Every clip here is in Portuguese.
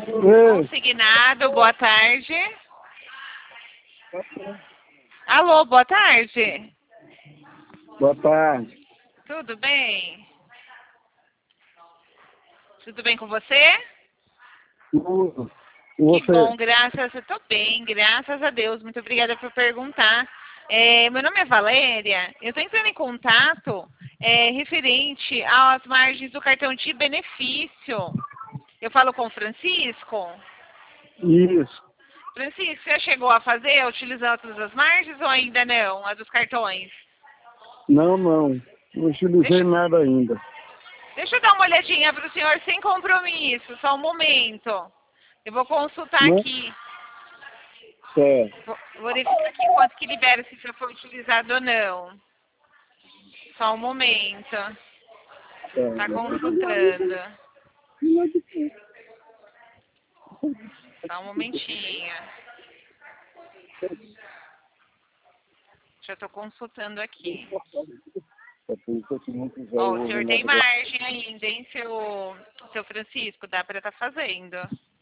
Ei, Consignado, boa tarde. Alô, boa tarde. boa tarde. Tudo bem? Tudo bem com você? Tudo. E Que você? bom, eu tô bem, graças a Deus. Muito obrigada por perguntar. Meu nome é Valéria. Eu estou entrando em contato referente às margens do cartão de benefício. Eu falo com o Francisco. Isso. Francisco, você chegou a fazer, utilizando todas as margens ou ainda não? A dos cartões? Não. Não utilizei nada ainda. Deixa eu dar uma olhadinha para o senhor sem compromisso, só um momento. Eu vou consultar Não? aqui. Certo. Vou verificar aqui quanto que libera, se já foi utilizado ou não. Só um momento. Tá consultando. Só um momentinho. Já estou consultando aqui. Ó, o senhor tem margem ainda, hein, seu Francisco? Dá para estar fazendo.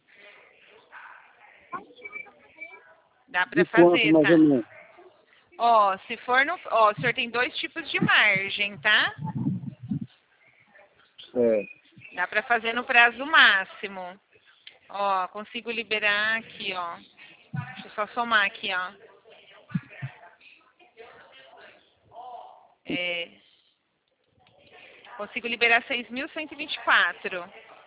Dá para De quanto, fazer, mais tá? ou menos? Ó, se for no... Ó, o senhor tem 2 tipos de margem, tá? Certo. Dá para fazer no prazo máximo. Ó, consigo liberar aqui, ó. Deixa eu só somar aqui, ó. Consigo liberar 6.124.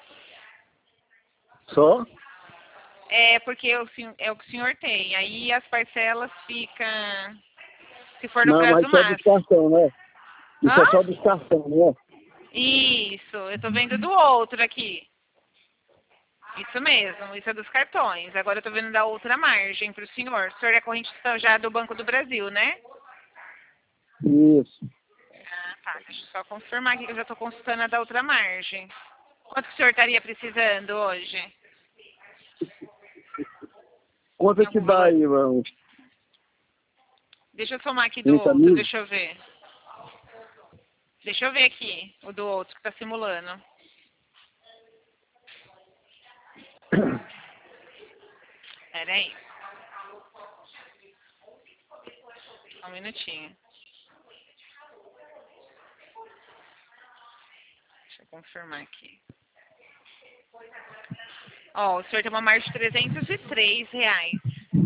Só? Porque é o que o senhor tem. Aí as parcelas ficam, se for no Não, mas prazo isso é dos máximo. cartão, né? Isso Hã? é só dos cartão, né? Isso, eu tô vendo do outro aqui. Isso mesmo, isso é dos cartões. Agora eu tô vendo da outra margem para o senhor. O senhor é corrente já do Banco do Brasil, né? Isso. Ah, tá. Deixa eu só confirmar aqui que eu já tô consultando a da outra margem. Quanto que o senhor estaria precisando hoje? Quanto Tem é que algum dá valor? aí, mano? Deixa eu somar aqui do 30 outro, mil? deixa eu ver. Deixa eu ver aqui, o do outro que tá simulando. Pera aí. Só um minutinho. Deixa eu confirmar aqui. Ó, o senhor tem uma margem de R$ 303.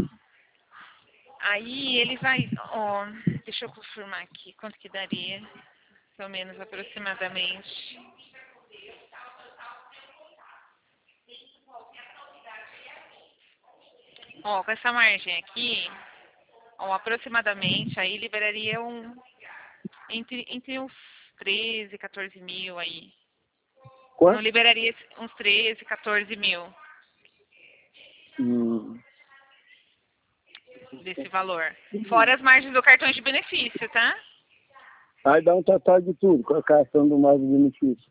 Aí ele vai, ó, deixa eu confirmar aqui, quanto que daria, pelo menos aproximadamente. Ó, com essa margem aqui, ó, aproximadamente, aí liberaria entre uns 13, 14 mil aí. Não Quanto? liberaria uns 13, 14 mil Hum. desse valor. Fora as margens do cartão de benefício, tá? Aí dá um total de tudo, com a cartão do mais benefício.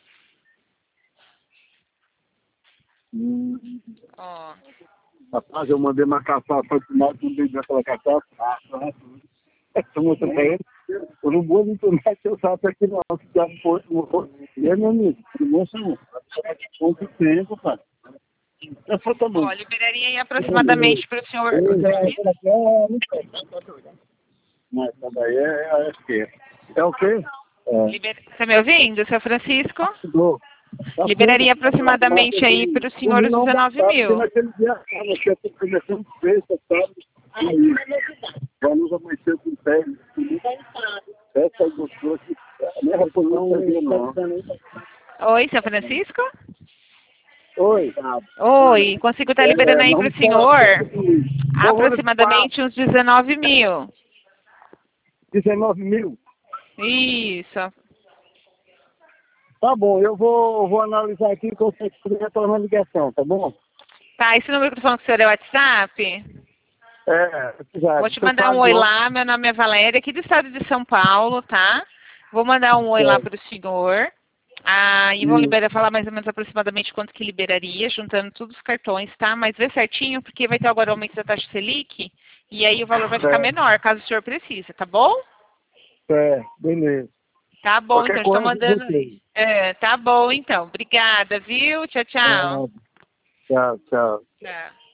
Ó, Rapaz, eu mandei uma caçapa para o final, mandei daquela caçapa. Eu mostrei pra ele. Eu não vou me tornar que eu sabe aqui não. Se já for, meu amigo, não sou. Quanto tempo, cara? Eu só tô bom. ó, liberaria aí aproximadamente para o senhor. Mas essa daí é o quê? É o quê? Tá me ouvindo, seu Francisco? Dou. Liberaria aproximadamente aí para o senhor os 19 Porque mil. naquele dia, você está começando sexta, sabe? Aí, vamos amanhecer com pé. Essa gostou que a minha reposição não. Oi, seu Francisco? Oi. Oi, consigo estar liberando aí para Não o senhor Morro do Papo, aproximadamente uns 19 mil. 19 mil. Isso. Tá bom, eu vou analisar aqui que eu sei que retornar a ligação, tá bom? Tá, esse número que eu tô falando com o senhor é o WhatsApp? Já. Vou te mandar um oi lá, meu nome é Valéria, aqui do estado de São Paulo, tá? Vou mandar um oi lá para o senhor. E vão falar mais ou menos aproximadamente quanto que liberaria, juntando todos os cartões, tá? Mas vê certinho, porque vai ter agora o aumento da taxa Selic, e aí o valor vai ficar menor, caso o senhor precise, tá bom? Beleza. Tá bom, então, estou mandando. Você. Tá bom, então. Obrigada, viu? Tchau, tchau. Tchau, tchau. Tchau.